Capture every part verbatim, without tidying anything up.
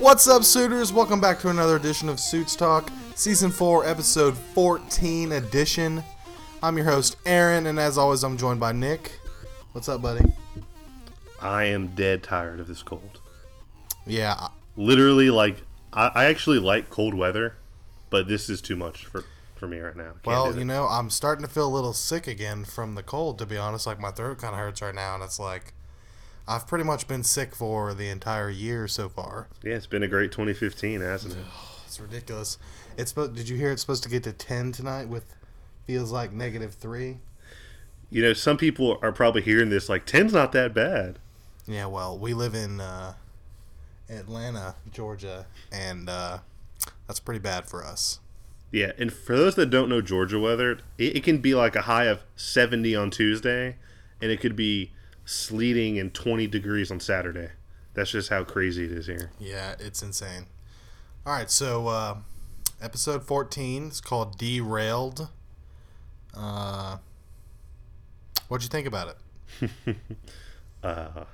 What's up, suitors? Welcome back to another edition of Suits Talk, Season four, Episode fourteen edition. I'm your host, Aaron, and as always, I'm joined by Nick. What's up, buddy? I am dead tired of this cold. Yeah. Literally, like, I, I actually like cold weather, but this is too much for, for me right now. Can't well, you know, I'm starting to feel a little sick again from the cold, to be honest. Like, my throat kind of hurts right now, and it's like, I've pretty much been sick for the entire year so far. Yeah, it's been a great twenty fifteen, hasn't it? It's ridiculous. It's Did you hear it's supposed to get to ten tonight with feels like negative three? You know, some people are probably hearing this like, ten's not that bad. Yeah, well, we live in uh, Atlanta, Georgia, and uh, that's pretty bad for us. Yeah, and for those that don't know Georgia weather, it, it can be like a high of seventy on Tuesday, and it could be sleeting and twenty degrees on Saturday. That's just how crazy it is here. Yeah, it's insane. All right, so uh, episode fourteen is called Derailed. Uh, what'd you think about it? uh,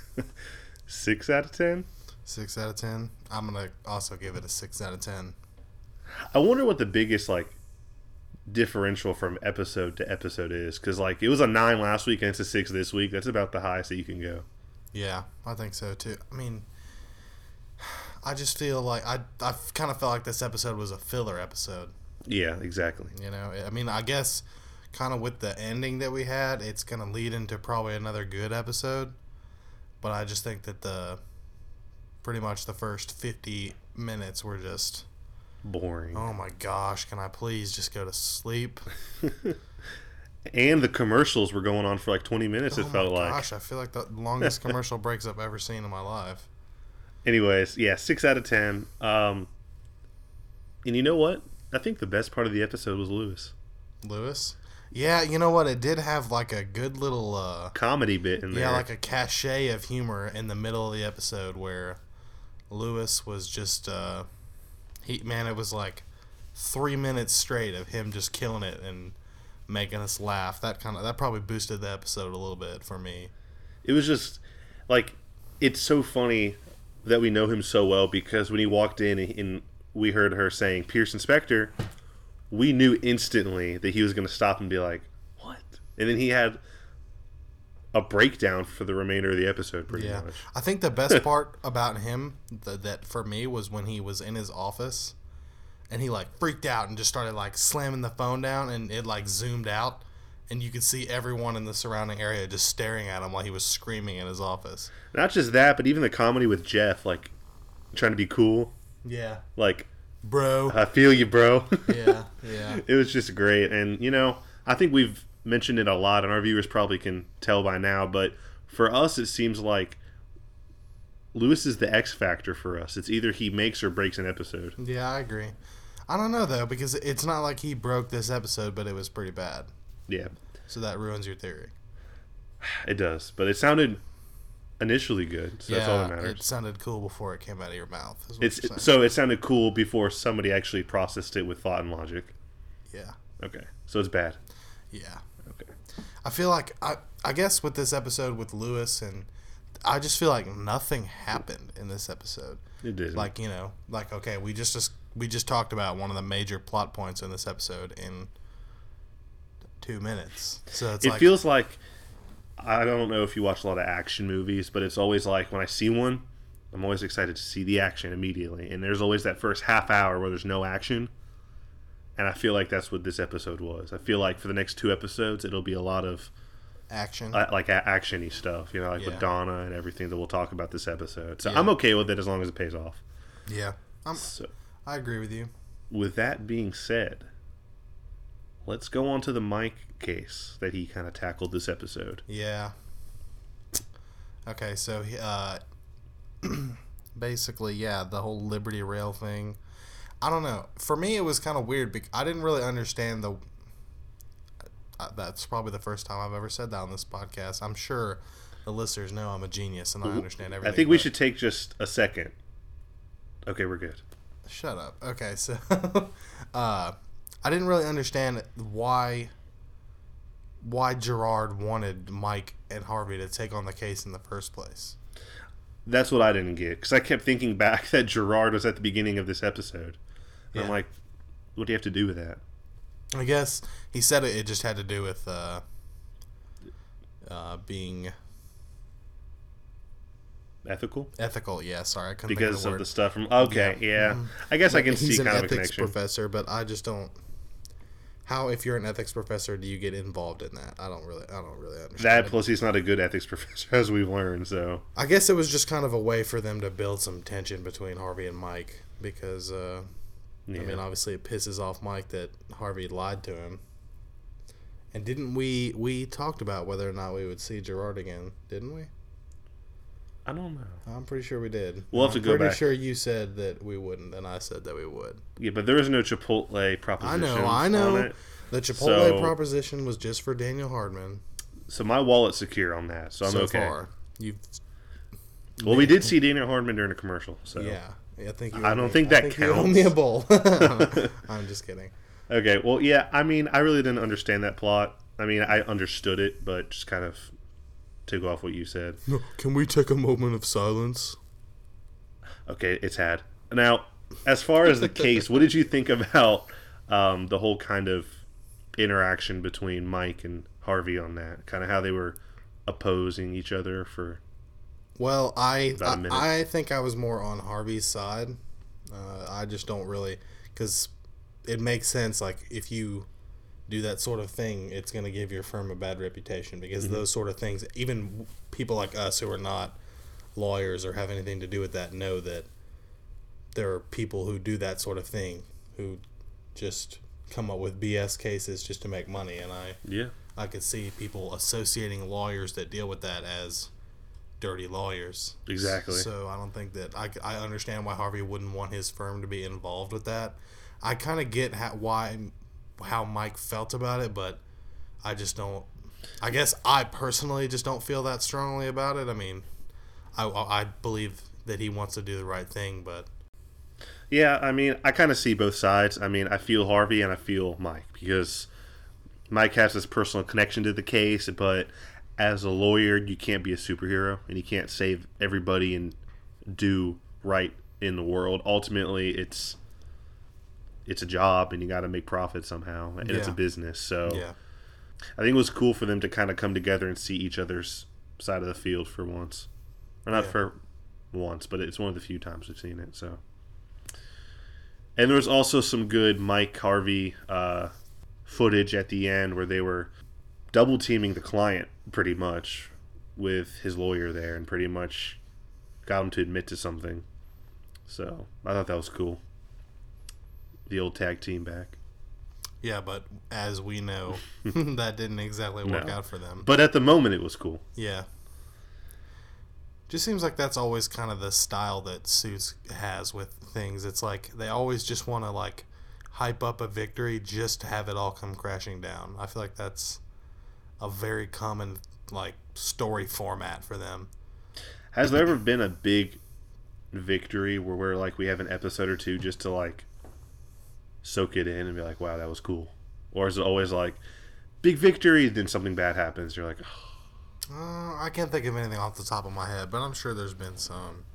six out of ten? Six out of ten. I'm going to also give it a six out of ten. I wonder what the biggest, like, differential from episode to episode is, because like it was a nine last week and it's a six this week. That's about the highest that you can go. Yeah, I think so too. I mean, I just feel like I I kind of felt like this episode was a filler episode. Yeah, exactly. You know, I mean, I guess kind of with the ending that we had, it's gonna lead into probably another good episode. But I just think that the pretty much the first fifty minutes were just boring. Oh my gosh, can I please just go to sleep? And the commercials were going on for like twenty minutes, it oh felt my like. Gosh, I feel like the longest commercial breaks I've ever seen in my life. Anyways, yeah, six out of ten. Um, and you know what? I think the best part of the episode was Lewis. Lewis? Yeah, you know what? It did have like a good little... Uh, comedy bit in there. Yeah, like a cachet of humor in the middle of the episode where Lewis was just... Uh, He man, it was like three minutes straight of him just killing it and making us laugh. That kind of that probably boosted the episode a little bit for me. It was just like, it's so funny that we know him so well, because when he walked in and we heard her saying Pierce Inspector, we knew instantly that he was going to stop and be like, "What?" And then he had a breakdown for the remainder of the episode, pretty yeah. much. I think the best part about him th- that for me was when he was in his office and he like freaked out and just started like slamming the phone down, and it like zoomed out and you could see everyone in the surrounding area just staring at him while he was screaming in his office. Not just that, but even the comedy with Jeff, like trying to be cool. Yeah. Like, bro. I feel you, bro. yeah, yeah. It was just great. And, you know, I think we've mentioned it a lot, and our viewers probably can tell by now, but for us it seems like Lewis is the X factor for us. It's either he makes or breaks an episode. Yeah, I agree. I don't know though, because it's not like he broke this episode, but it was pretty bad. Yeah. So that ruins your theory. It does, but it sounded initially good, so yeah, that's all that matters. It sounded cool before it came out of your mouth. It's so it sounded cool before somebody actually processed it with thought and logic. Yeah. Okay, so it's bad. Yeah. Okay. I feel like I I guess with this episode with Lewis, and I just feel like nothing happened in this episode. It did. Like, you know, like okay, we just, just we just talked about one of the major plot points in this episode in two minutes. So it's it like, feels like, I don't know if you watch a lot of action movies, but it's always like when I see one, I'm always excited to see the action immediately. And there's always that first half hour where there's no action. And I feel like that's what this episode was. I feel like for the next two episodes, it'll be a lot of action, uh, like a- action-y stuff, you know, like yeah. with Donna and everything that we'll talk about this episode. So yeah. I'm okay with it as long as it pays off. Yeah, I'm, so, I agree with you. With that being said, let's go on to the Mike case that he kind of tackled this episode. Yeah. Okay, so uh, basically, yeah, the whole Liberty Rail thing. I don't know. For me, it was kind of weird because I didn't really understand the. Uh, that's probably the first time I've ever said that on this podcast. I'm sure the listeners know I'm a genius and I understand everything. I think we should take just a second. Okay, we're good. Shut up. Okay, so uh, I didn't really understand why why Gerard wanted Mike and Harvey to take on the case in the first place. that's what I didn't get. Because I kept thinking back that Gerard was at the beginning of this episode. And Yeah. I'm like, what do you have to do with that? I guess he said it, it just had to do with uh, uh, being Ethical? ethical. Yeah, sorry, I couldn't think Because of the of word. the stuff from... Okay, Yeah. yeah. Mhm. I guess I Like, can he's see an kind of a ethics connection. professor, but I just don't. How, if you're an ethics professor, do you get involved in that? I don't really, I don't really understand. That it. plus he's not a good ethics professor, as we've learned, so... I guess it was just kind of a way for them to build some tension between Harvey and Mike because, uh, Yeah. I mean, obviously it pisses off Mike that Harvey lied to him. And didn't we we talked about whether or not we would see Gerard again, didn't we? I don't know. I'm pretty sure we did. We'll have I'm to go pretty back. sure you said that we wouldn't, and I said that we would. Yeah, but there is no Chipotle I proposition. know, I know. on it. The Chipotle So- proposition was just for Daniel Hardman. So my wallet's secure on that, so I'm so okay. far, you've Well, we did see Daniel Hardman during a commercial, so... yeah. I think you I owe don't me- think I that You owe counts. me a bowl. I'm just kidding. Okay, well, yeah, I mean, I really didn't understand that plot. I mean, I understood it, but just kind of to go off what you said. No, can we take a moment of silence? Okay, it's had. Now, as far as the case, what did you think about um, the whole kind of interaction between Mike and Harvey on that? Kind of how they were opposing each other for... Well, I About a minute. I, I think I was more on Harvey's side. Uh, I just don't really, because it makes sense. Like if you do that sort of thing, it's going to give your firm a bad reputation because Mm-hmm. those sort of things, even people like us who are not lawyers or have anything to do with that, know that there are people who do that sort of thing who just come up with B S cases just to make money, and I Yeah. I could see people associating lawyers that deal with that as dirty lawyers. Exactly. So I don't think that I, I understand why Harvey wouldn't want his firm to be involved with that. I kind of get how, why how Mike felt about it, but I just don't. I guess I personally just don't feel that strongly about it. I mean, I I believe that he wants to do the right thing, but Yeah, I mean, I kind of see both sides. I mean, I feel Harvey and I feel Mike because Mike has this personal connection to the case, but as a lawyer, you can't be a superhero and you can't save everybody and do right in the world. Ultimately, it's it's a job and you got to make profit somehow, and it's a Yeah. business. So yeah. I think it was cool for them to kind of come together and see each other's side of the field for once. Or not Yeah. for once, but it's one of the few times we've seen it. So, and there was also some good Mike Harvey uh, footage at the end where they were double teaming the client pretty much with his lawyer there and pretty much got him to admit to something. So I thought that was cool. The old tag team back. Yeah, but as we know, that didn't exactly work No. out for them. But at the moment, it was cool. Yeah. Just seems like that's always kind of the style that Suits has with things. It's like they always just want to like hype up a victory just to have it all come crashing down. I feel like that's a very common like story format for them. Has there ever been a big victory where we're like we have an episode or two just to like soak it in and be like, wow, that was cool? Or is it always like big victory, then something bad happens? You're like, oh. Uh, I can't think of anything off the top of my head, but I'm sure there's been some.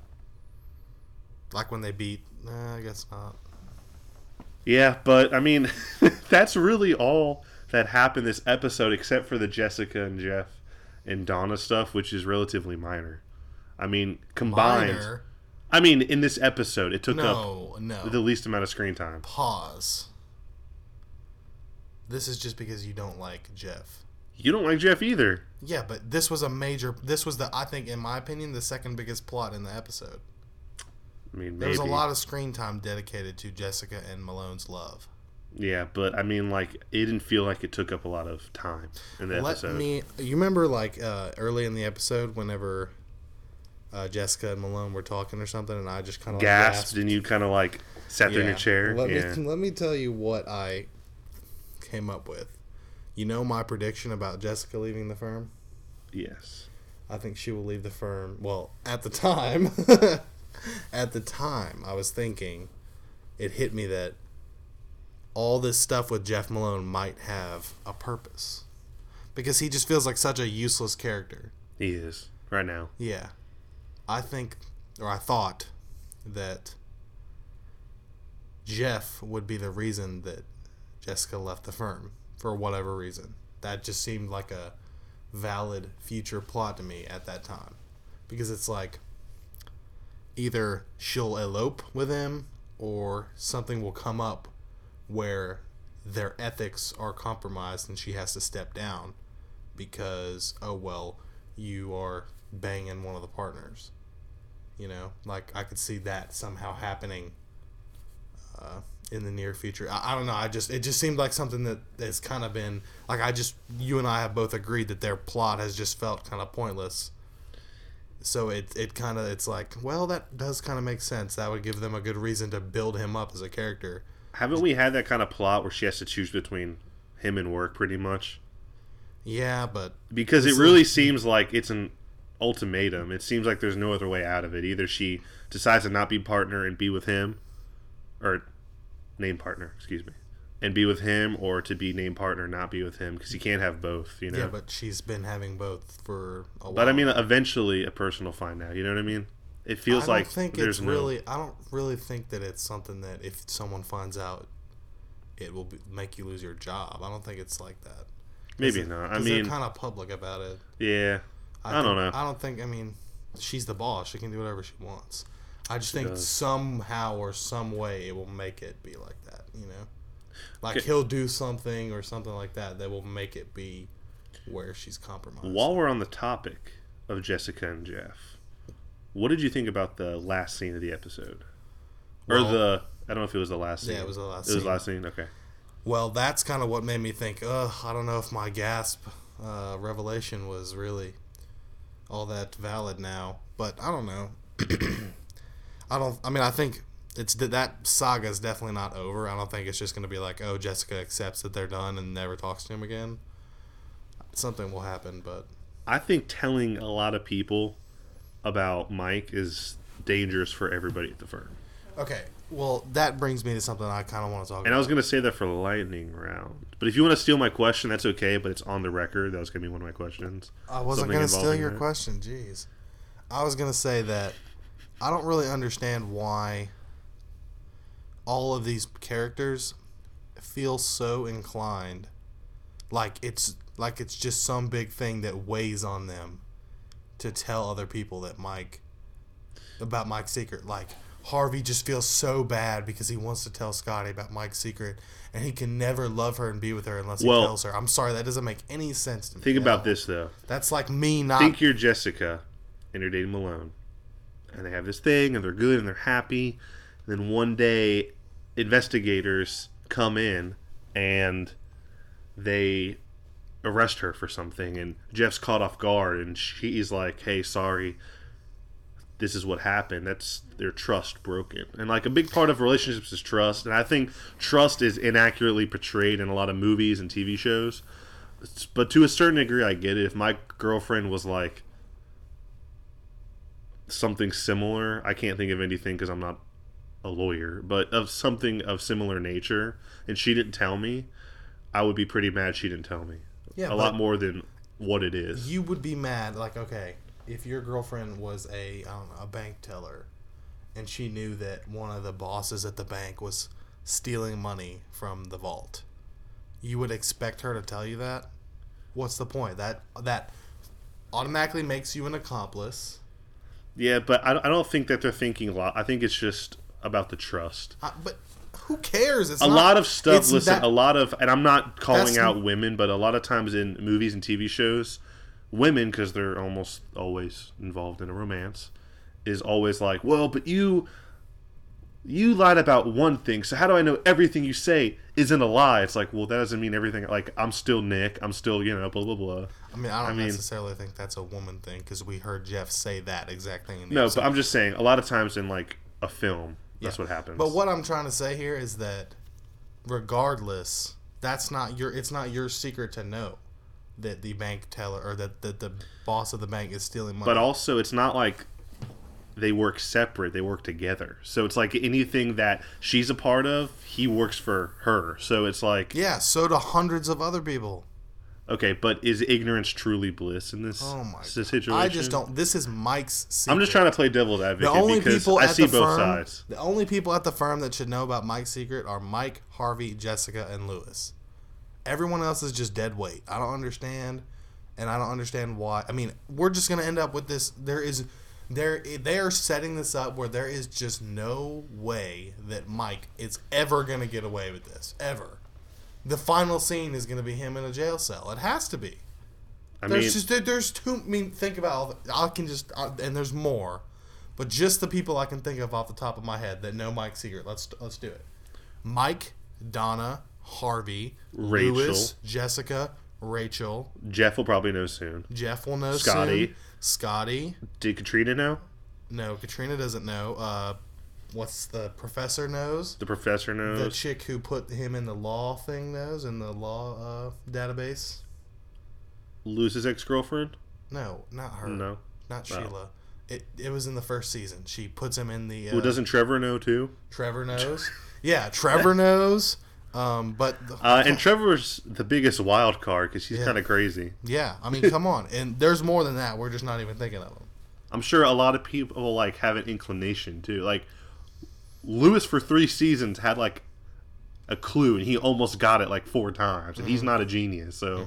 Like when they beat, nah, I guess not. Yeah, but I mean, that's really all that happened this episode, except for the Jessica and Jeff and Donna stuff, which is relatively minor. I mean, combined. Minor? I mean, in this episode, it took No, up no. the least amount of screen time. Pause. This is just because you don't like Jeff. You don't like Jeff either. Yeah, but this was a major. This was the, I think, in my opinion, the second biggest plot in the episode. I mean, maybe. There was a lot of screen time dedicated to Jessica and Malone's love. Yeah, but I mean, like, it didn't feel like it took up a lot of time in the Let episode. me. You remember, like uh, early in the episode, whenever uh, Jessica and Malone were talking or something, and I just kind of Gasped, and you kind of like sat there in Yeah. your chair. Let yeah. me let me tell you what I came up with. You know my prediction about Jessica leaving the firm? Yes. I think she will leave the firm. Well, at the time, at the time, I was thinking, it hit me that all this stuff with Jeff Malone might have a purpose. Because he just feels like such a useless character. He is right now. Yeah. I think, or I thought, that Jeff would be the reason that Jessica left the firm for whatever reason. That just seemed like a valid future plot to me at that time. Because it's like, either she'll elope with him or something will come up where their ethics are compromised and she has to step down because, oh, well, you are banging one of the partners. You know, like I could see that somehow happening uh, in the near future. I, I don't know. I just it just seemed like something that has kind of been like I just you and I have both agreed that their plot has just felt kind of pointless. So it it kind of it's like, well, that does kind of make sense. That would give them a good reason to build him up as a character. Haven't we had that kind of plot where she has to choose between him and work pretty much? Yeah, but because it really seems like it's an ultimatum. It seems like there's no other way out of it. Either she decides to not be partner and be with him, or name partner, excuse me, and be with him, or to be named partner and not be with him, because you can't have both, you know? Yeah, but she's been having both for a while. But I mean, eventually a person will find out, you know what I mean? It feels I don't like think there's it's no... really. I don't really think that it's something that if someone finds out, it will be, make you lose your job. I don't think it's like that. Maybe not. I mean, they're kind of public about it. Yeah, I, I, I don't think, know. I don't think. I mean, she's the boss. She can do whatever she wants. I just She think does. somehow or some way it will make it be like that. You know, like Okay. he'll do something or something like that that will make it be where she's compromised. While we're on the topic of Jessica and Jeff, what did you think about the last scene of the episode? Well, or the... I don't know if it was the last scene. Yeah, it was the last It was scene. the last scene? Okay. Well, that's kind of what made me think, ugh, I don't know if my gasp uh, revelation was really all that valid now. But I don't know. I don't, I mean, I think it's that saga is definitely not over. I don't think it's just going to be like, oh, Jessica accepts that they're done and never talks to him again. Something will happen, but... I think telling a lot of people about Mike is dangerous for everybody at the firm. Okay, well, that brings me to something I kind of want to talk And about. I was going to say that for the lightning round. But if you want to steal my question, that's okay, but it's on the record. That was going to be one of my questions. I wasn't Something going to steal involving your that. question, jeez. I was going to say that I don't really understand why all of these characters feel so inclined like it's like it's just some big thing that weighs on them to tell other people that Mike about Mike's secret. Like Harvey just feels so bad because he wants to tell Scotty about Mike's secret and he can never love her and be with her unless he Well, tells her. I'm sorry, that doesn't make any sense to me. Think at about all. this, though. That's like me not Think you're Jessica and you're dating Malone. And they have this thing and they're good and they're happy. And then one day, investigators come in and they arrest her for something. And Jeff's caught off guard and she's like, hey, sorry. This is what happened. That's their trust broken. And like a big part of relationships is trust. And I think trust is inaccurately portrayed in a lot of movies and T V shows. But to a certain degree, I get it. If my girlfriend was like something similar, I can't think of anything because I'm not a lawyer, but of something of similar nature, and she didn't tell me, I would be pretty mad she didn't tell me. Yeah, a lot but- more than what it is. You would be mad, like, okay, if your girlfriend was a, I don't know, a bank teller, and she knew that one of the bosses at the bank was stealing money from the vault, you would expect her to tell you that? What's the point? That that automatically makes you an accomplice. Yeah, but I, I don't think that they're thinking a lot. I think it's just about the trust. Uh, but who cares? It's a not, lot of stuff, it's listen, that- a lot of, and I'm not calling That's- out women, but a lot of times in movies and T V shows, women, because they're almost always involved in a romance, is always like, well, but you, you lied about one thing, so how do I know everything you say isn't a lie? It's like, well, that doesn't mean everything, like, I'm still Nick, I'm still, you know, blah, blah, blah. I mean, I don't I mean- necessarily think that's a woman thing, because we heard Jeff say that exact thing in the No, episode. but I'm just saying, a lot of times in, like, a film, that's Yeah. what happens. But what I'm trying to say here is that regardless, that's not your it's not your secret to know that the bank teller or that, that the boss of the bank is stealing money. But also, it's not like they work separate; they work together. So it's like anything that she's a part of, he works for her. So it's like, yeah, so do hundreds of other people. Okay, but is ignorance truly bliss in this, Oh my this God. situation? I just don't. This is Mike's secret. I'm just trying to play devil's advocate The only because people I at see the both firm, sides. The only people at the firm that should know about Mike's secret are Mike, Harvey, Jessica, and Lewis. Everyone else is just dead weight. I don't understand, and I don't understand why. I mean, we're just gonna end up with this. There is, there they are setting this up where there is just no way that Mike is ever gonna get away with this ever. The final scene is gonna be him in a jail cell. It has to be. I There's mean, just there, there's too. I mean, think about all the, I can just I, and there's more, but just the people I can think of off the top of my head that know Mike's secret. Let's let's do it. Mike, Donna, Harvey, Rachel. Lewis, Jessica, Rachel. Jeff will probably know soon. Jeff will know Scotty. soon. Scotty. Did Katrina know? No, Katrina doesn't know. Uh, what's the professor knows? The professor knows. The chick who put him in the law thing knows in the law uh, database. Lewis's ex-girlfriend? No, not her. No. Not No. Sheila. It it was in the first season. She puts him in the. Uh, Well, doesn't Trevor know too? Trevor knows? Yeah, Trevor knows. Um, but the, Uh, and Trevor's the biggest wild card because he's Yeah. kind of crazy. yeah, I mean, come on, and there's more than that. We're just not even thinking of them. I'm sure a lot of people like have an inclination too. Like Lewis for three seasons had like a clue, and he almost got it like four times, and Mm-hmm. he's not a genius. So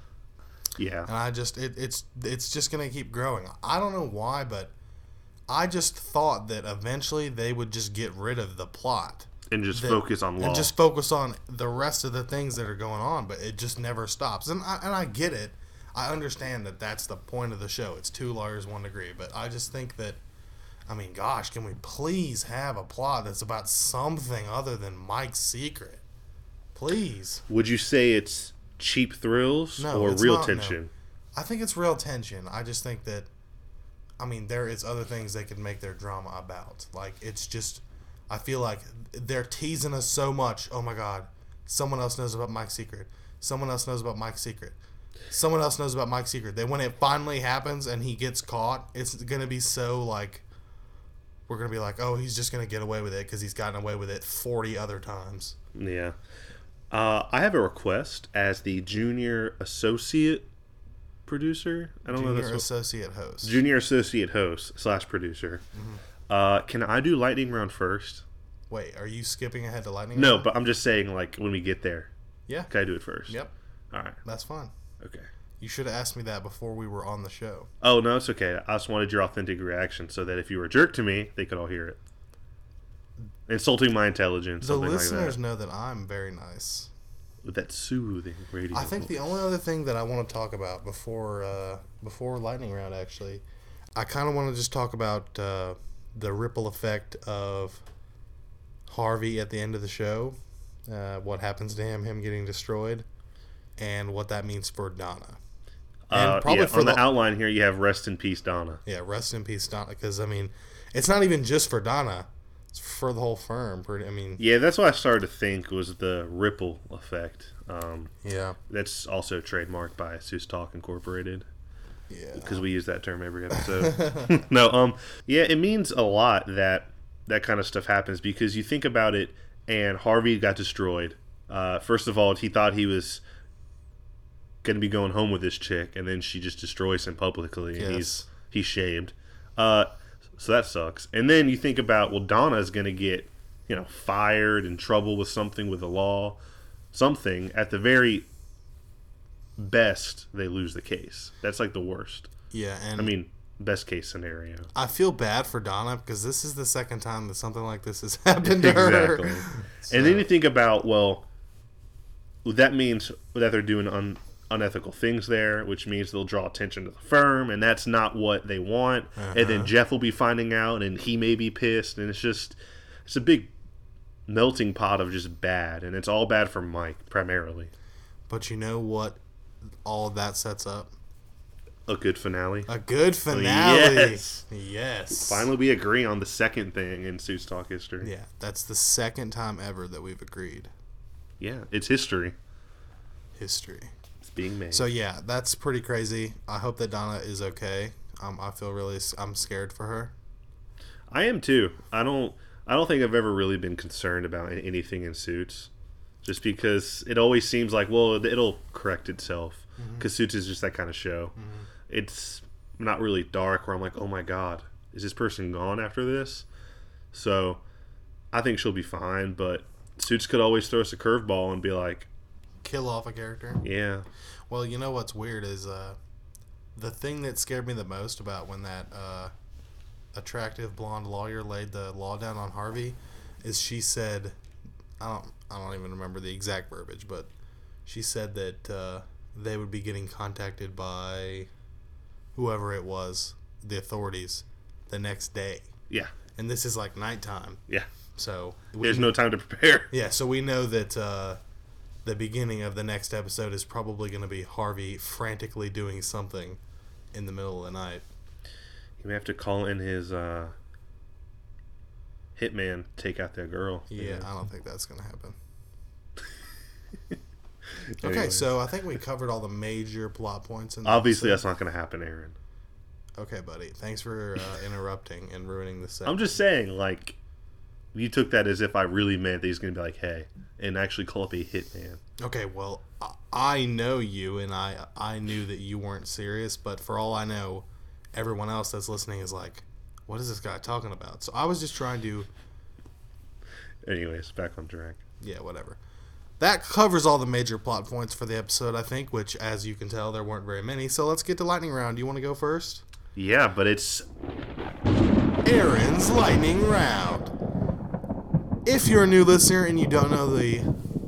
yeah, And I just it, it's it's just gonna keep growing. I don't know why, but I just thought that eventually they would just get rid of the plot. and just that- focus on law. and just focus on the rest of the things that are going on, but it just never stops. And I, and I get it. I understand that that's the point of the show. It's two lawyers, one degree. But I just think that, I mean, gosh, can we please have a plot that's about something other than Mike's secret? Please. Would you say it's cheap thrills No, or it's real not, no. tension? I think it's real tension. I just think that, I mean, there is other things they could make their drama about. Like, it's just, I feel like they're teasing us so much. Oh my God, someone else knows about Mike's secret. Someone else knows about Mike's secret. Someone else knows about Mike's secret. Then when it finally happens and he gets caught, it's going to be so like, we're going to be like, oh, he's just going to get away with it because he's gotten away with it forty other times. Yeah. Uh, I have a request as the junior associate producer. I don't know Junior if that's what, associate host. junior associate host slash producer. Mm-hmm. Uh, can I do lightning round first? Wait, are you skipping ahead to lightning No, round? but I'm just saying like when we get there. Yeah. Can I do it first? Yep. All right. That's fine. Okay. You should have asked me that before we were on the show. Oh no, it's okay. I just wanted your authentic reaction so that if you were a jerk to me, they could all hear it. Insulting my intelligence. The something listeners like that. know that I'm very nice. With that soothing radio. I think the only other thing that I want to talk about before uh, before lightning round, actually, I kind of want to just talk about uh, the ripple effect of Harvey at the end of the show, uh, what happens to him, him getting destroyed, and what that means for Donna. And Uh, probably yeah, for on the, the- outline here, you have rest in peace, Donna. Yeah, rest in peace, Donna. Because I mean, it's not even just for Donna; it's for the whole firm. Pretty, I mean, Yeah, that's what I started to think was the ripple effect. Um, yeah, that's also trademarked by Seuss Talk Incorporated yeah. because we use that term every episode. no, um, yeah, it means a lot that that kind of stuff happens because you think about it, and Harvey got destroyed. Uh, first of all, he thought he was going to be going home with this chick, and then she just destroys him publicly, and Yes. he's he's shamed. Uh, so that sucks. And then you think about, well, Donna's going to get, you know, fired, in trouble with something with the law, something. At the very best, they lose the case. That's like the worst. Yeah, and I mean, best case scenario. I feel bad for Donna because this is the second time that something like this has happened to her. Exactly. So, And then you think about, well, that means that they're doing un- unethical things there, which means they'll draw attention to the firm, and that's not what they want. And Uh-huh. then Jeff will be finding out, and he may be pissed, and it's just, it's a big melting pot of just bad, and it's all bad for Mike, primarily. but you know what? All of that sets up A good finale. a good finale. Yes. Yes. Finally, we agree on the second thing in Seuss Talk history. Yeah, that's the second time ever that we've agreed. Yeah, it's history. History. It's being made. So yeah, that's pretty crazy. I hope that Donna is okay. Um, I feel really, I'm scared for her. I am too. I don't. I don't think I've ever really been concerned about anything in Suits, just because it always seems like, well, it'll correct itself. because mm-hmm. Suits is just that kind of show. Mm-hmm. It's not really dark where I'm like, oh my god, is this person gone after this? So I think she'll be fine, but Suits could always throw us a curveball and be like, kill off a character. Yeah. Well, you know what's weird is uh, the thing that scared me the most about when that uh, attractive blonde lawyer laid the law down on Harvey is she said, I don't, I don't even remember the exact verbiage, but she said that uh, they would be getting contacted by whoever it was, the authorities, the next day. Yeah. And this is like nighttime. Yeah. So we, there's no time to prepare. Yeah, so we know that uh, the beginning of the next episode is probably going to be Harvey frantically doing something in the middle of the night. You may have to call in his uh, hitman to take out that girl. Yeah, yeah. I don't think that's going to happen. Okay, so I think we covered all the major plot points. In the Obviously, episode. That's not going to happen, Aaron. Okay, buddy. Thanks for uh, interrupting and ruining the segment. I'm just saying, like, you took that as if I really meant that he's going to be like, hey, and actually call up a hitman. Okay, well, I know you, and I I knew that you weren't serious, but for all I know, everyone else that's listening is like, what is this guy talking about? So I was just trying to... Anyways, back on track. Yeah, whatever. That covers all the major plot points for the episode, I think, which, as you can tell, there weren't very many. So let's get to lightning round. Do you want to go first? Yeah, but it's... Aaron's lightning round. If you're a new listener and you don't know the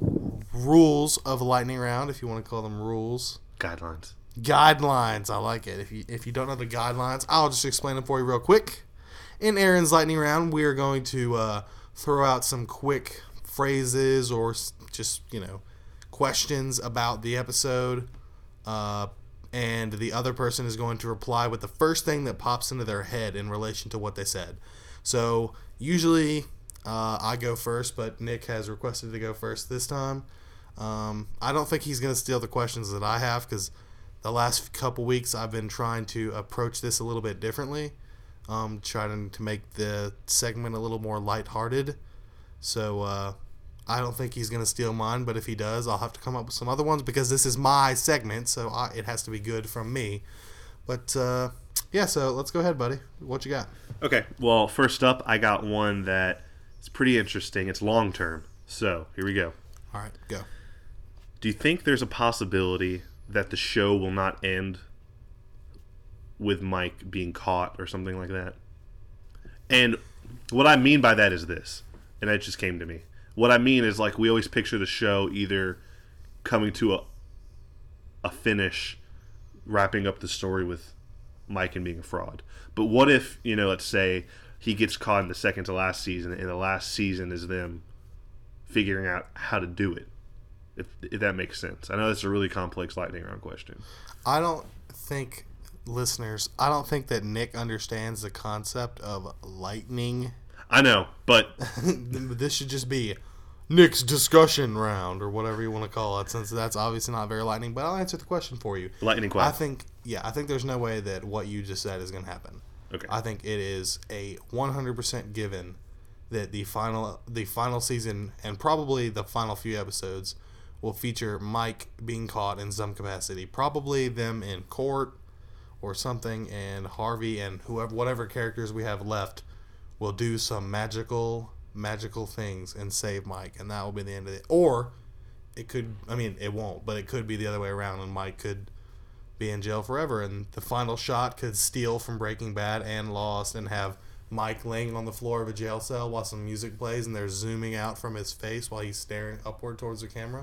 rules of lightning round, if you want to call them rules... Guidelines. Guidelines. I like it. If you, if you don't know the guidelines, I'll just explain them for you real quick. In Aaron's lightning round, we are going to uh, throw out some quick phrases or just, you know, questions about the episode, uh, and the other person is going to reply with the first thing that pops into their head in relation to what they said. So usually uh, I go first, but Nick has requested to go first this time. Um, I don't think he's going to steal the questions that I have, because the last couple weeks I've been trying to approach this a little bit differently, um, trying to make the segment a little more lighthearted. So uh, I don't think he's going to steal mine, but if he does, I'll have to come up with some other ones, because this is my segment, so I, it has to be good from me. But uh, yeah, so let's go ahead, buddy. What you got? Okay, well, first up, I got one that is pretty interesting. It's long term. So here we go. All right, go. Do you think there's a possibility that the show will not end with Mike being caught or something like that? And what I mean by that is this, and it just came to me. What I mean is, like, we always picture the show either coming to a a finish, wrapping up the story with Mike and being a fraud. But what if, you know, let's say he gets caught in the second to last season, and the last season is them figuring out how to do it? If, if that makes sense. I know that's a really complex lightning round question. I don't think, listeners, I don't think that Nick understands the concept of lightning. I know, but... This should just be Nick's discussion round, or whatever you want to call it, since that's obviously not very lightning, but I'll answer the question for you. Lightning question. I think, yeah, I think there's no way that what you just said is going to happen. Okay. I think it is a one hundred percent given that the final, the final season, and probably the final few episodes, will feature Mike being caught in some capacity. Probably them in court or something, and Harvey and whoever, whatever characters we have left will do some magical, magical things and save Mike, and that will be the end of it. Or it could, I mean, it won't, but it could be the other way around, and Mike could be in jail forever, and the final shot could steal from Breaking Bad and Lost and have Mike laying on the floor of a jail cell while some music plays and they're zooming out from his face while he's staring upward towards the camera.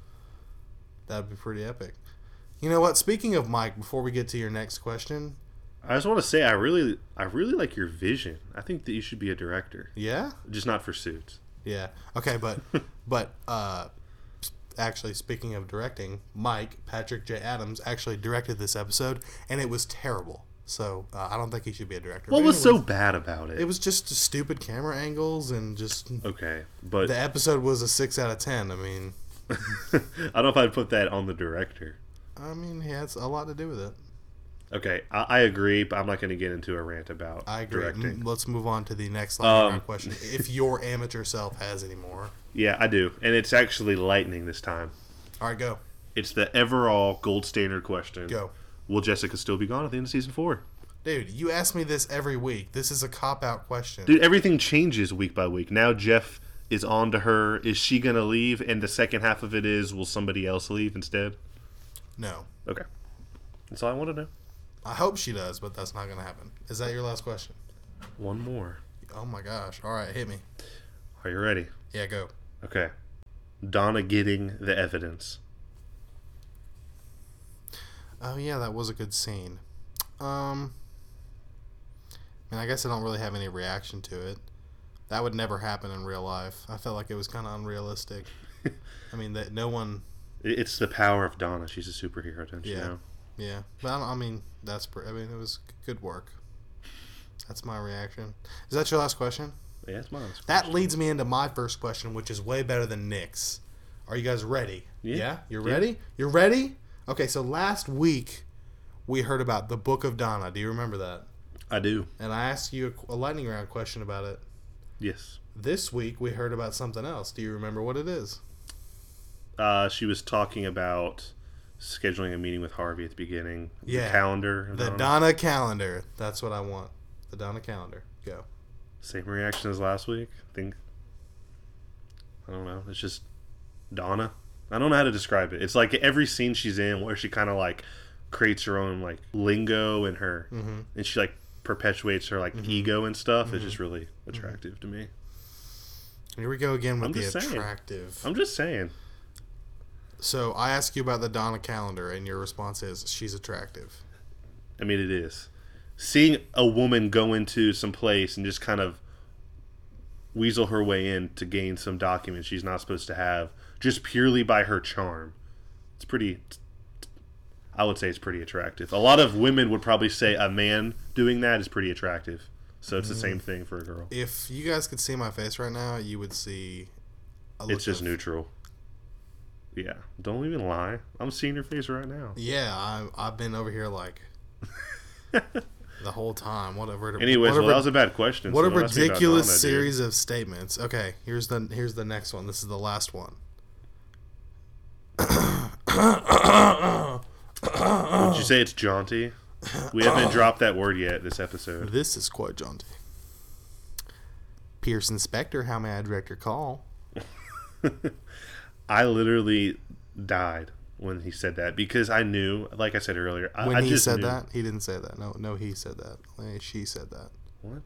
That'd be pretty epic. You know what? Speaking of Mike, before we get to your next question, I just want to say I really, I really like your vision. I think that you should be a director. Yeah? Just not for Suits. Yeah. Okay, but but uh, actually, speaking of directing, Mike Patrick J. Adams actually directed this episode, and it was terrible. So uh, I don't think he should be a director. What but was anyways, so bad about it? It was just stupid camera angles and just. Okay, but the episode was a six out of ten. I mean. I don't know if I'd put that on the director. I mean, he has a lot to do with it. Okay, I, I agree, but I'm not going to get into a rant about I agree. directing. M- let's move on to the next lightning Um, round question. If your amateur self has any more. Yeah, I do, and it's actually lightning this time. All right, go. It's the overall gold standard question. Go. Will Jessica still be gone at the end of season four? Dude, you ask me this every week. This is a cop-out question. Dude, everything changes week by week. Now Jeff is on to her. Is she going to leave? And the second half of it is, will somebody else leave instead? No. Okay. That's all I want to know. I hope she does, but that's not going to happen. Is that your last question? One more. Oh my gosh. All right, hit me. Are you ready? Yeah, go. Okay. Donna getting the evidence. Oh yeah, that was a good scene. Um, I mean, I guess I don't really have any reaction to it. That would never happen in real life. I felt like it was kind of unrealistic. I mean, that no one. It's the power of Donna. She's a superhero, don't you Yeah. know? Yeah, but I, don't, I mean, that's. I mean, it was good work. That's my reaction. Is that your last question? Yeah, it's mine. That leads me into my first question, which is way better than Nick's. Are you guys ready? Yeah. Yeah? You're Yeah. ready? You're ready? Okay, so last week we heard about the Book of Donna. Do you remember that? I do. And I asked you a, a lightning round question about it. Yes. This week we heard about something else. Do you remember what it is? Uh, she was talking about scheduling a meeting with Harvey at the beginning. Yeah. The calendar. The Donna. Donna calendar. That's what I want. The Donna calendar. Go. Same reaction as last week. I think. I don't know. It's just Donna. I don't know how to describe it. It's like every scene she's in where she kind of like creates her own like lingo and her, Mm-hmm. and she like perpetuates her like Mhm. ego and stuff. Mhm. It's just really attractive to me. Here we go again with I'm the just saying. attractive. I'm just saying. So I ask you about the Donna calendar, and your response is she's attractive. I mean, it is. Seeing a woman go into some place and just kind of weasel her way in to gain some documents she's not supposed to have, just purely by her charm. It's pretty, I would say it's pretty attractive. A lot of women would probably say a man doing that is pretty attractive. So it's the same thing for a girl. If you guys could see my face right now, you would see a look It's just of- neutral. Yeah. Don't even lie. I'm seeing your face right now. Yeah, I, I've been over here like the whole time. Whatever. Anyways, whatever, well, that was a bad question. what so a don't ask me about ridiculous Donna, dude. series of statements. Okay, here's the here's the next one. This is the last one. Would you say it's jaunty? We haven't dropped that word yet this episode. This is quite jaunty. Pearson Spector, how may I direct your call? I literally died when he said that because I knew, like I said earlier, I, When I he just said knew. that, he didn't say that. No, no, he said that. Eh, She said that. What?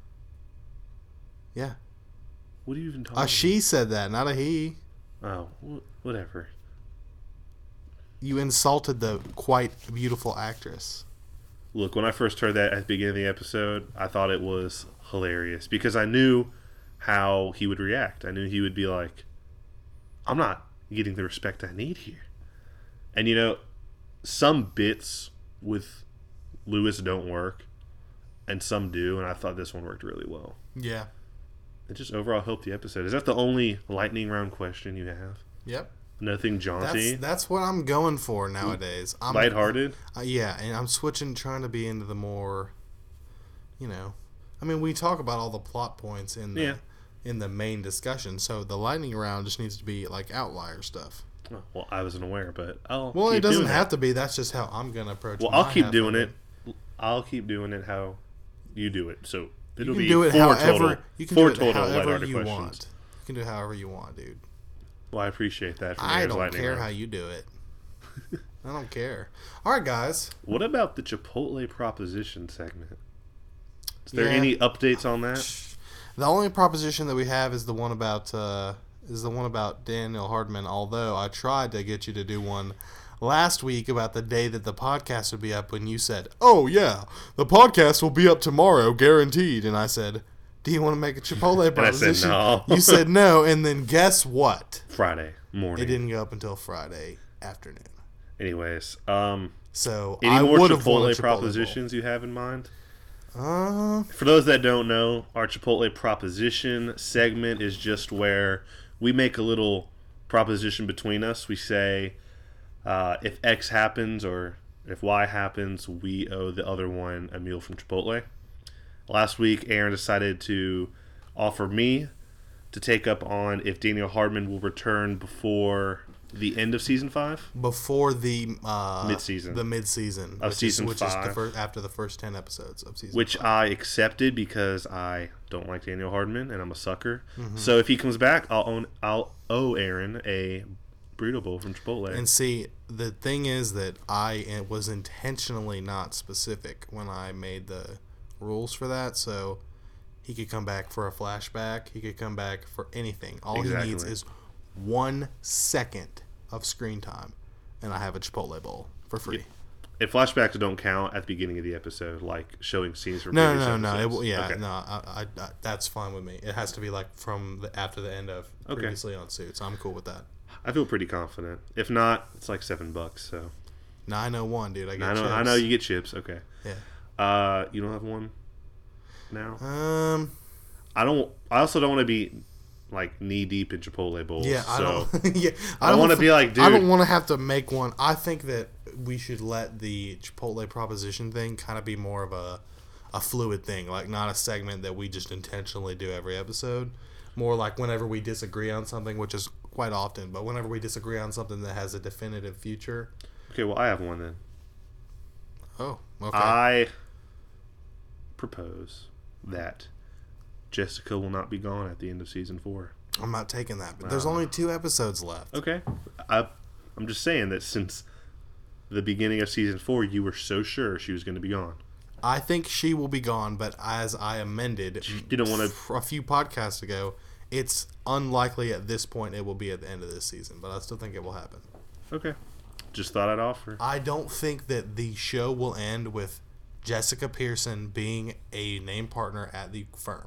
Yeah, What are you even talking a about? she said that, not a he. Oh, wh- whatever. You insulted the quite beautiful actress. Look, when I first heard that at the beginning of the episode, I thought it was hilarious because I knew how he would react. I knew he would be like, I'm not getting the respect I need here. And, you know, some bits with Lewis don't work, and some do, and I thought this one worked really well. Yeah. It just overall helped the episode. Is that the only lightning round question you have? Yep. Nothing jaunty? That's that's what I'm going for nowadays. I'm, Lighthearted? Uh, yeah, and I'm switching, trying to be into the more, you know, I mean, we talk about all the plot points in the Yeah. in the main discussion, so the lightning round just needs to be like outlier stuff. Oh, well, I wasn't aware, but I'll Well, keep it doesn't doing have it. to be. That's just how I'm gonna approach. Well, my I'll keep half doing of it. I'll keep doing it how you do it. So You it'll can be do it four however total. you can four do it total however lighthearted you questions. want. You can do it however you want, dude. Well, I appreciate that. From I Aaron's don't lightning care round. how you do it. I don't care. All right, guys. What about the Chipotle proposition segment? Is there Yeah. any updates on that? The only proposition that we have is the one about uh, is the one about Daniel Hardman. Although I tried to get you to do one last week about the day that the podcast would be up, when you said, "Oh yeah, the podcast will be up tomorrow, guaranteed," and I said, "Do you want to make a Chipotle I said proposition?" no. You said no, and then guess what? Friday morning. It didn't go up until Friday afternoon. Anyways, um, So any I more would have won a Chipotle Chipotle propositions you have in mind? bowl. Uh, For those that don't know, our Chipotle proposition segment is just where we make a little proposition between us. We say, uh, if X happens or if Y happens, we owe the other one a meal from Chipotle. Last week, Aaron decided to offer me to take up on if Daniel Hardman will return before the end of season five? Before the uh, mid-season. The mid-season. Of which season is, which five. Is the first, after the first ten episodes of season Which five. I accepted because I don't like Daniel Hardman and I'm a sucker. Mm-hmm. So if he comes back, I'll own I'll owe Aaron a burrito bowl from Chipotle. And see, the thing is that I was intentionally not specific when I made the rules for that, so he could come back for a flashback. He could come back for anything. All Exactly. he needs is one second of screen time, and I have a Chipotle bowl for free. If flashbacks don't count at the beginning of the episode, like showing scenes from No, previous no, no, no. It, episodes. will- yeah, Okay. no. I, I, I, that's fine with me. It has to be like from the, after the end of Okay. previously on Suits. I'm cool with that. I feel pretty confident. If not, it's like seven bucks. So nine oh one, dude. I get I know, chips. I know you get chips. Okay. Yeah. Uh, you don't have one now. Um. I don't. I also don't want to be like knee deep in Chipotle bowls. Yeah, I so don't. yeah, I don't wanna f- be like, I don't dude. want to have to make one. I think that we should let the Chipotle proposition thing kind of be more of a a fluid thing, like not a segment that we just intentionally do every episode. More like whenever we disagree on something, which is quite often, but whenever we disagree on something that has a definitive future. Okay, well, I have one then. Oh, okay. I propose that Jessica will not be gone at the end of season four. I'm not taking that, but there's Uh, only two episodes left. Okay. I, I'm just saying that since the beginning of season four, you were so sure she was going to be gone. I think she will be gone, but as I amended You didn't want to. a few podcasts ago, it's unlikely at this point it will be at the end of this season, but I still think it will happen. Okay. Just thought I'd offer. I don't think that the show will end with Jessica Pearson being a name partner at the firm.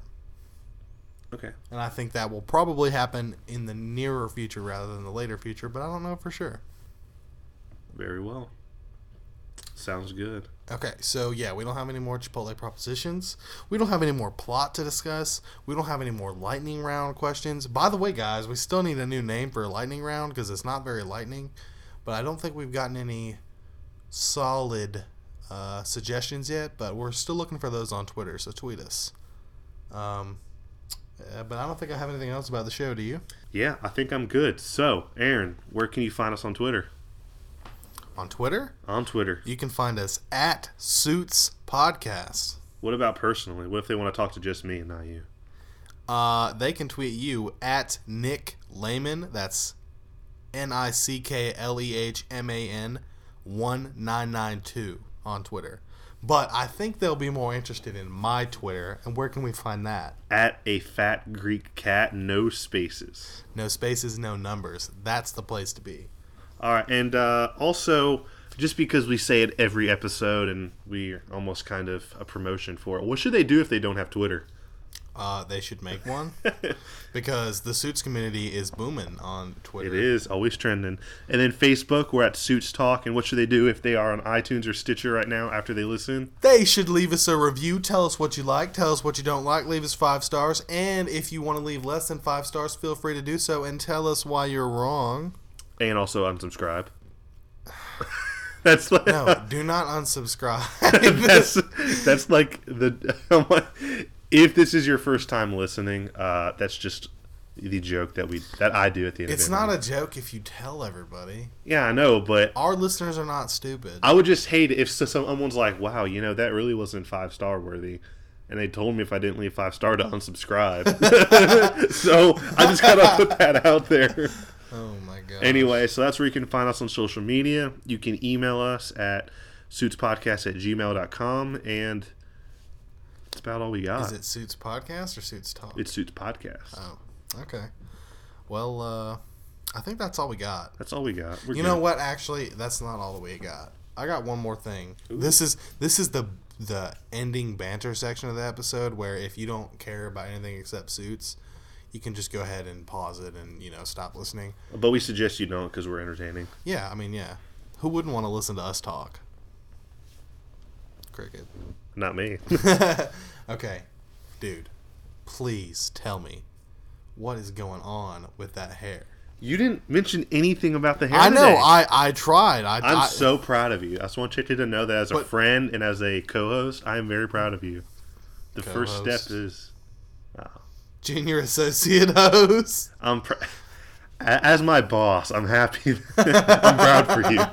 Okay. And I think that will probably happen in the nearer future rather than the later future, but I don't know for sure. Very well. Sounds good. Okay, so yeah, we don't have any more Chipotle propositions. We don't have any more plot to discuss. We don't have any more lightning round questions. By the way, guys, we still need a new name for a lightning round because it's not very lightning. But I don't think we've gotten any solid uh, suggestions yet. But we're still looking for those on Twitter, so tweet us. Um, uh, but I don't think I have anything else about the show. Do you? Yeah, I think I'm good. So, Aaron, where can you find us on Twitter? On Twitter, On Twitter. you can find us at Suits Podcast. What about personally? What if they want to talk to just me and not you? Uh, they can tweet you at Nick Lehman. That's N I C K L E H M A N one nine nine two on Twitter. But I think they'll be more interested in my Twitter. And where can we find that? At a fat Greek cat, no spaces. No spaces, no numbers. That's the place to be. All right, and uh, also, just because we say it every episode and we're almost kind of a promotion for it, what should they do if they don't have Twitter? Uh, they should make one because the Suits community is booming on Twitter. It is always trending. And then Facebook, we're at Suits Talk. And what should they do if they are on iTunes or Stitcher right now after they listen? They should leave us a review. Tell us what you like. Tell us what you don't like. Leave us five stars. And if you want to leave less than five stars, feel free to do so and tell us why you're wrong. And also unsubscribe. That's like No, do not unsubscribe. that's that's like the if this is your first time listening, uh, that's just the joke that we that I do at the end. It's of not everything. a joke if you tell everybody. Yeah, I know, but Our listeners are not stupid. I would just hate it if so- someone's like, "Wow, you know that really wasn't five star worthy," and they told me if I didn't leave five star to unsubscribe. So I just gotta put that out there. Oh my god. Anyway, so that's where you can find us on social media. You can email us at suitspodcast at gmail dot com, and that's about all we got. Is it Suits Podcast or Suits Talk? It's Suits Podcast. Oh, okay. Well, uh, I think that's all we got. That's all we got. We're You good. know what? Actually, that's not all that we got. I got one more thing. This is this is the the ending banter section of the episode where if you don't care about anything except Suits, you can just go ahead and pause it and, you know, stop listening. But we suggest you don't because we're entertaining. Yeah, I mean, yeah. Who wouldn't want to listen to us talk? Cricket. Not me. Okay, dude, please tell me what is going on with that hair. You didn't mention anything about the hair I know. today. I, I tried. I, I'm I, so proud of you. I just want you to know that as a But- friend and as a co-host, I am very proud of you. The first Co-host. step is... Oh, Junior associate host. I'm pr- as my boss. I'm happy. I'm proud for you.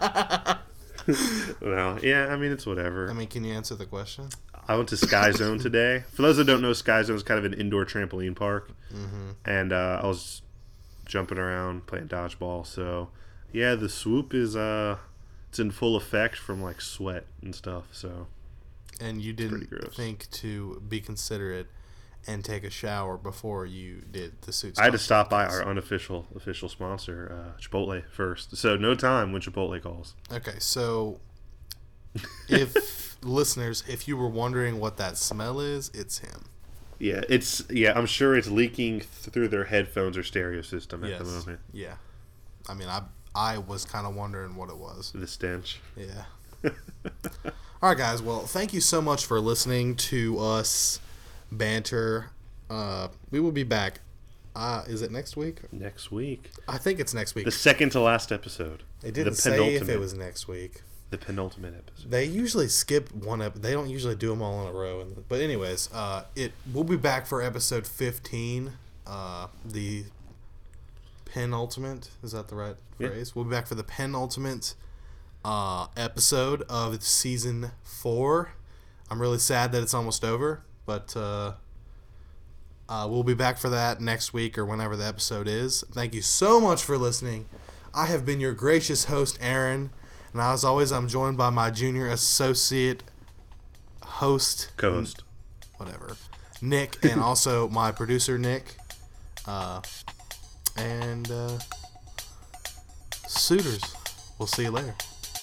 Well, yeah. I mean, it's whatever. I mean, can you answer the question? I went to Sky Zone today. For those that don't know, Sky Zone is kind of an indoor trampoline park, mm-hmm. and uh, I was jumping around playing dodgeball. So, yeah, the swoop is uh, it's in full effect from like sweat and stuff. So, and you didn't think to be considerate and take a shower before you did the suit. I had to stop by our unofficial official sponsor, uh, Chipotle, first. So no time when Chipotle calls. Okay, so if listeners, if you were wondering what that smell is, it's him. Yeah, it's yeah. I'm sure it's leaking through their headphones or stereo system at yes. the moment. Yeah, I mean, I I was kind of wondering what it was. The stench. Yeah. All right, guys. Well, thank you so much for listening to us banter. Uh, we will be back. Uh, is it next week? Next week. I think it's next week. The second to last episode. They didn't the say if it was next week. The penultimate episode. They usually skip one ep- They don't usually do them all in a row. But anyways, uh, it we'll be back for episode fifteen. Uh, the penultimate. Is that the right phrase? Yeah. We'll be back for the penultimate uh, episode of season four. I'm really sad that it's almost over. But uh, uh, we'll be back for that next week or whenever the episode is. Thank you so much for listening. I have been your gracious host, Aaron. And as always, I'm joined by my junior associate host. Co-host. Whatever. Nick. And also my producer, Nick. Uh, and uh, suitors. We'll see you later.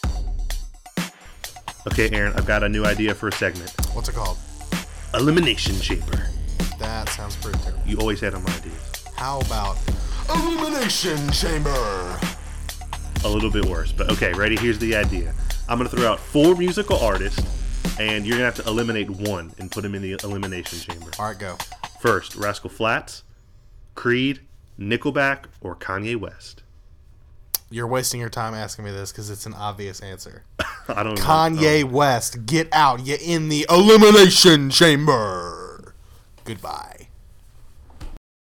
Okay, Aaron, I've got a new idea for a segment. What's it called? Elimination Chamber. That sounds pretty terrible. You always had on my ideas. How about Elimination Chamber? A little bit worse, but okay, ready? Here's the idea. I'm going to throw out four musical artists, and you're going to have to eliminate one and put him in the Elimination Chamber. All right, go. First, Rascal Flatts, Creed, Nickelback, or Kanye West. You're wasting your time asking me this because it's an obvious answer. I don't know. Kanye oh. West, get out. You're in the Elimination Chamber. Goodbye.